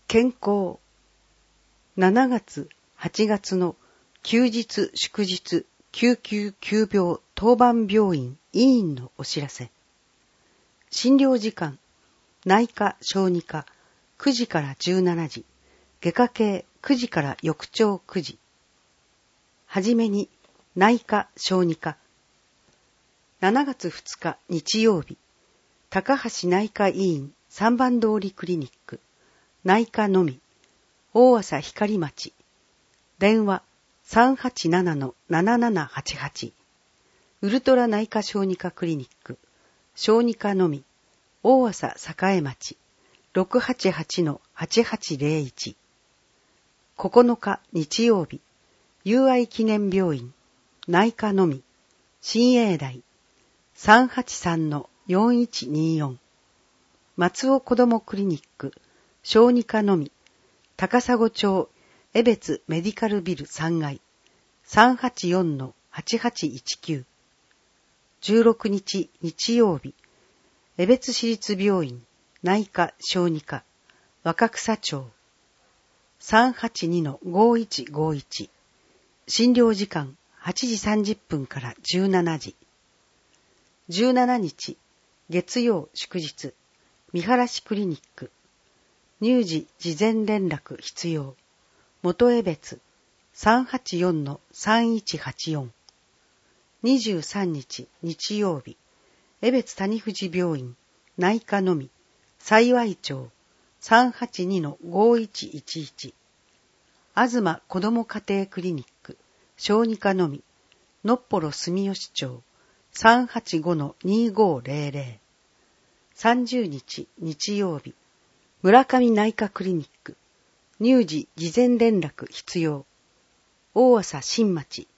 健康。7月、8月の休日祝日救急急病当番病院医院のお知らせ。診療時間、内科小児科9時から17時、外科系9時から翌朝9時。はじめに内科小児科。7月2日日曜日、高橋内科医院3番通りクリニック、内科のみ、大朝光町、電話 387-7788、ウルトラ内科小児科クリニック、小児科のみ、大朝栄町、688-8801、9日日曜日、友愛記念病院、内科のみ、新栄台、383-4124、松尾子どもクリニック、小児科のみ、高砂町江別メディカルビル3階、384-8819、16日日曜日、江別市立病院、内科小児科、若草町、382-5151、診療時間8時30分から17時。17日、月曜祝日、見晴らしクリニック、乳児事前連絡必要、元江別 384-3184。23日日曜日、江別谷藤病院、内科のみ、幸町 382-5111。東子ども家庭クリニック、小児科のみ、のっぽろ住吉町 385-2500。30日日曜日、村上内科クリニック、乳児事前連絡必要、大朝新町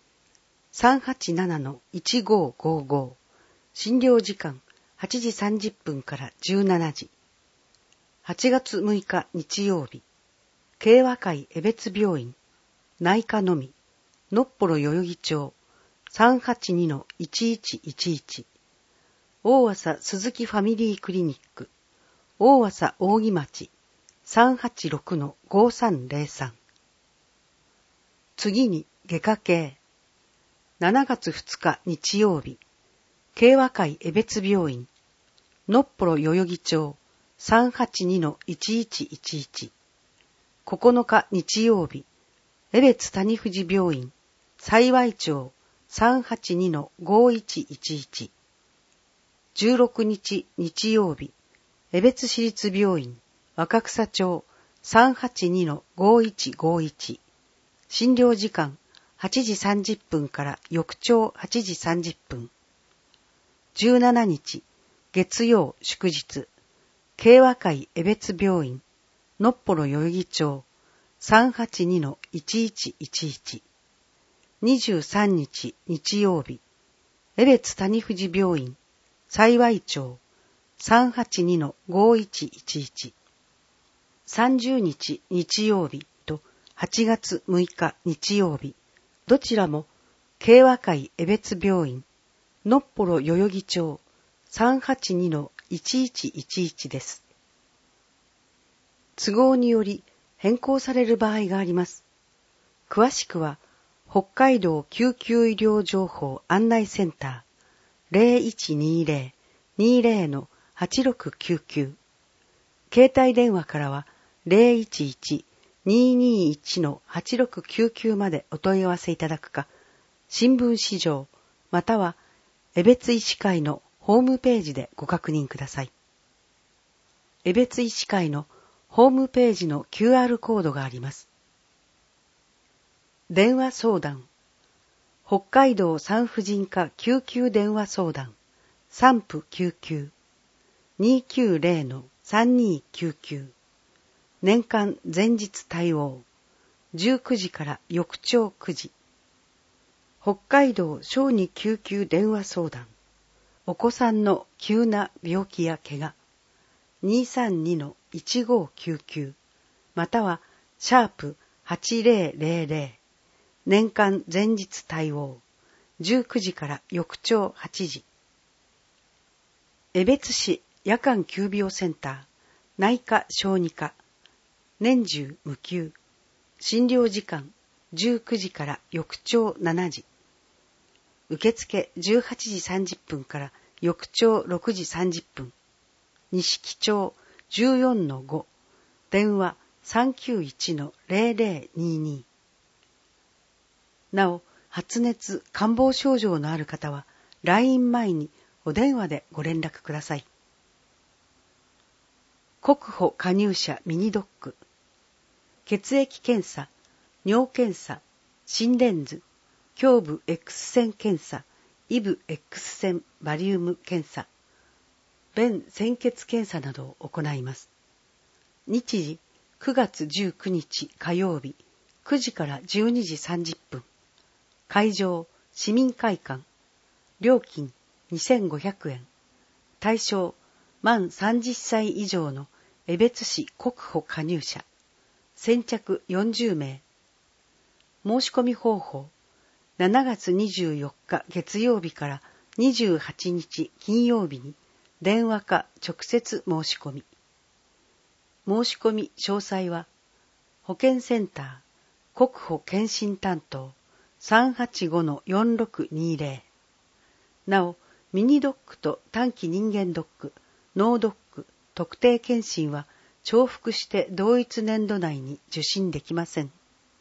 387-1555。診療時間8時30分から17時。8月6日日曜日、慶和会江別病院、内科のみ、のっぽろ代々木町 382-1111。大朝鈴木ファミリークリニック、大朝扇町 386-5303。次に外科系。7月2日日曜日、慶和会江別病院、のっぽろ代々木町 382-1111。9日日曜日、江別谷藤病院、幸町 382-5111。16日日曜日、江別市立病院、若草町 382-5151。診療時間8時30分から翌朝8時30分。17日、月曜祝日、慶和会江別病院、のっぽろ代々木町 382-1111。23日日曜日、江別谷藤病院、幸町 382-5111。30日日曜日と8月6日日曜日、どちらも慶和会江別病院、のっぽろ代々木町 382-1111 です。都合により変更される場合があります。詳しくは北海道救急医療情報案内センター 0120-20-8699。携帯電話からは 011-221-8699 までお問い合わせいただくか、新聞市場または江別医師会のホームページでご確認ください。江別医師会のホームページの QR コードがあります。電話相談。北海道産婦人科救急電話相談。産婦救急。290-3299。年間前日対応。19時から翌朝9時。北海道小児救急電話相談。お子さんの急な病気や怪我。232-1599。または#8000。年間前日対応。19時から翌朝8時。江別市夜間急病センター内科小児科年中無休。診療時間19時から翌朝7時。受付18時30分から翌朝6時30分。錦町 14-5。電話 391-0022。なお、発熱、感冒症状のある方は、来院前にお電話でご連絡ください。国保加入者ミニドック。血液検査、尿検査、心電図、胸部 X 線検査、イブ X 線バリウム検査、便潜血検査などを行います。日時9月19日火曜日9時から12時30分。会場市民会館。料金2500円。対象満30歳以上の江別市国保加入者。先着40名。申し込み方法。7月24日月曜日から28日金曜日に電話か直接申し込み。申し込み詳細は保健センター国保健診担当 385-4620。なお、ミニドックと短期人間ドック、脳ドック、特定健診は重複して同一年度内に受診できません。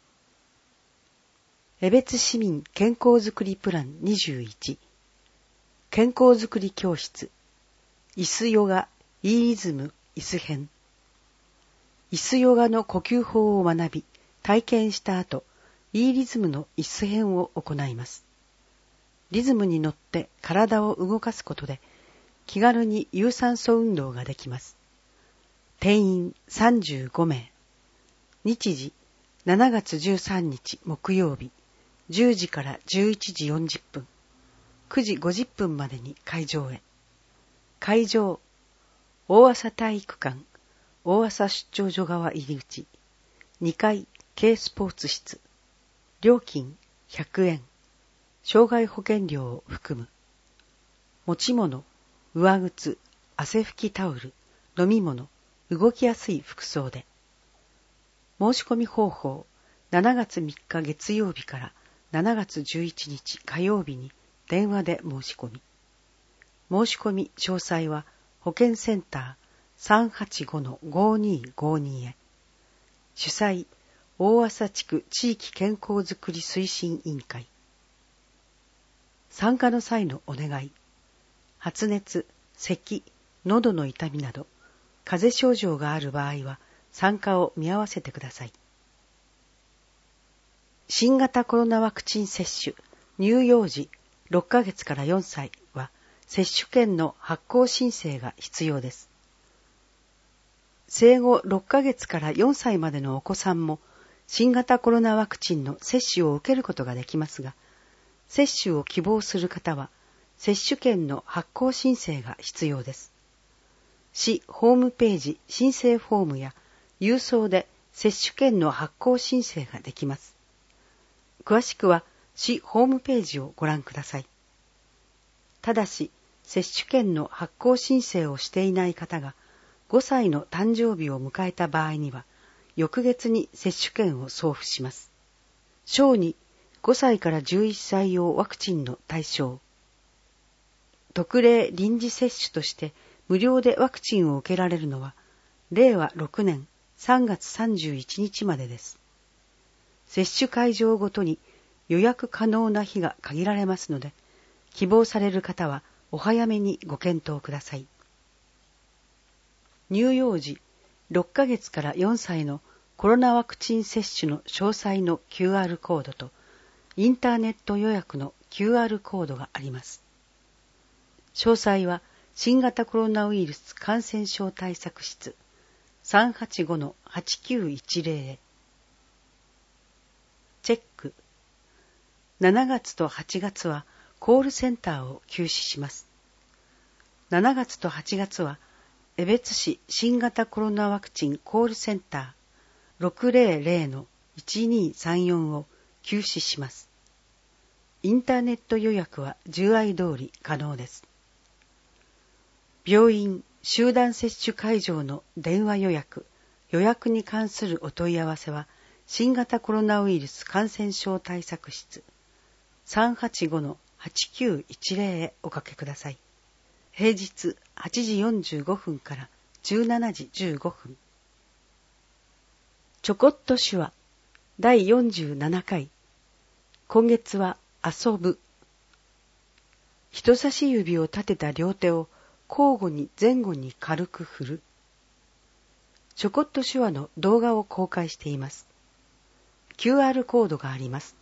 江別市民健康づくりプラン21。健康づくり教室。椅子ヨガ、イーリズム、椅子編。椅子ヨガの呼吸法を学び、体験した後、イーリズムの椅子編を行います。リズムに乗って体を動かすことで、気軽に有酸素運動ができます。定員35名。日時7月13日木曜日、10時から11時40分、9時50分までに会場へ。会場、大朝体育館、大朝出張所側入り口、2階 K スポーツ室。料金100円。障害保険料を含む。持ち物、上靴、汗拭きタオル、飲み物、動きやすい服装で。申し込み方法、7月3日月曜日から7月11日火曜日に電話で申し込み。申し込み詳細は保健センター 385-5252 へ。主催、大朝地区地域健康づくり推進委員会。参加の際のお願い。発熱、咳、喉の痛みなど、風邪症状がある場合は参加を見合わせてください。新型コロナワクチン接種、乳幼児6ヶ月から4歳は接種券の発行申請が必要です。生後6ヶ月から4歳までのお子さんも新型コロナワクチンの接種を受けることができますが、接種を希望する方は接種券の発行申請が必要です。市ホームページ申請フォームや郵送で接種券の発行申請ができます。詳しくは市ホームページをご覧ください。ただし、接種券の発行申請をしていない方が5歳の誕生日を迎えた場合には、翌月に接種券を送付します。小児5歳から11歳用ワクチンの対象。特例臨時接種として無料でワクチンを受けられるのは、令和6年3月31日までです。接種会場ごとに予約可能な日が限られますので、希望される方はお早めにご検討ください。乳幼児6ヶ月から4歳のコロナワクチン接種の詳細の QR コードと、インターネット予約の QR コードがあります。詳細は新型コロナウイルス感染症対策室 385-8910 へ。チェック。7月と8月はコールセンターを休止します。7月と8月は江別市新型コロナワクチンコールセンター 600-1234 を休止します。インターネット予約は従来通り可能です。病院集団接種会場の電話予約、 予約に関するお問い合わせは、新型コロナウイルス感染症対策室 385-8910 へおかけください。平日8時45分から17時15分。ちょこっと手話第47回。今月は遊ぶ。人差し指を立てた両手を交互に前後に軽く振る。ちょこっと手話の動画を公開しています。QR コードがあります。